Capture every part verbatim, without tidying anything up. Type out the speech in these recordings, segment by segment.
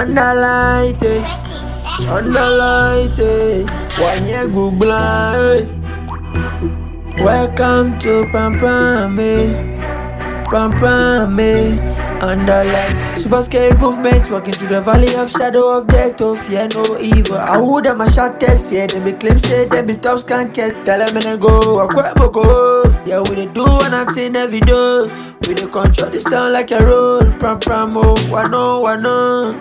Underlight it, underlight it. One year Google. Welcome to Pam Pam me, Pam Pam me. Underlight super scary movement, walking through the valley of shadow of death, oh fear no evil. I would have my shot test, yeah, them be claim say them be tops can't catch. Tell them and go, I quit go. Yeah, we dey do one thing every day. We dey control this town like a road. Pram pram oh, wano wano.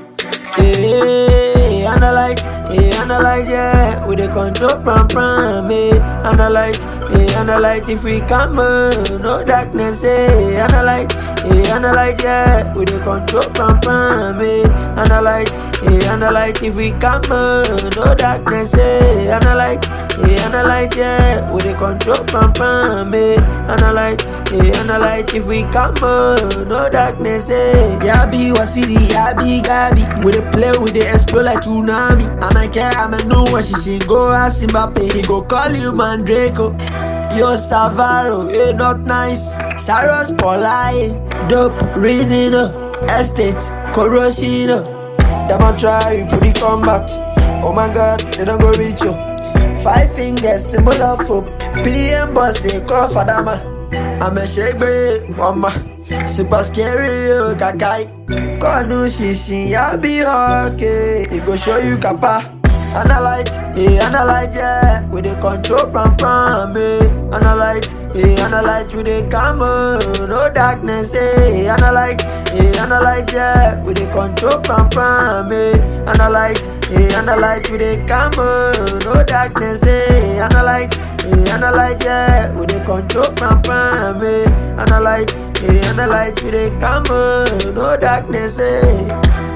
Hey, underlight, hey, underlight, yeah. We dey control pram pram, hey, underlight, hey, underlight. If we come, uh, no darkness, hey, underlight, hey, underlight, yeah. We dey control pram pram, hey, underlight, hey, underlight. If we come, uh, no darkness, hey, underlight, hey, underlight, yeah. We dey control pram pram, hey, underlight, hey, underlight. If we come, uh, no darkness, hey. Yeah, be what city, yeah, be Gabi. We dey play, we dey explode like tsunami. I'ma care, I'ma know what she should go ask Mbappe. He go call you Mandraco. Yo Savaro, eh, not nice. Saros Polai, dope, reason, uh, estate, corrosion. Uh. Them a try, put it combat. Oh my god, they don't go reach you. Five fingers, similar for P M boss, say call for them. I'm a shake, babe, mama. Super scary, oh, kakai. Konu shishi, ya be okay. He go show you kapa. Analyte, hey, analyte, yeah. We dey control pram pram, hey. Analyte, hey, analyte, we dey come, oh, no darkness, hey. Analyte, hey, analyte, yeah. We dey control pram pram, hey. Analyte, hey, analyte, we dey come, oh, no darkness, hey. Analyte, hey, analyte, yeah. We dey control pram pram, hey. Analyte, hey, analyte, we dey come, oh, no darkness, hey.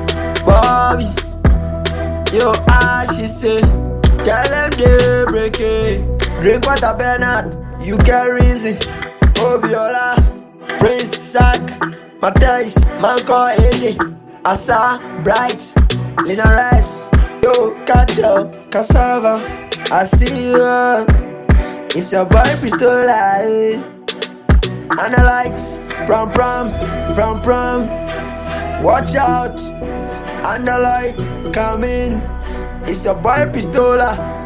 Bobby. Yo, ah, she say, tell them they break it. Drink water, Bernard, you get reason. Obiola, Prince, Sack, Matthijs, Manko, A J, Asa, Bright, Lina Rice. Yo, Cartel, Cassava, I see you. It's your boy Pistola, eh? Analytes, prom prom, prom prom. Watch out. Underlight, come in. It's your boy Pistola.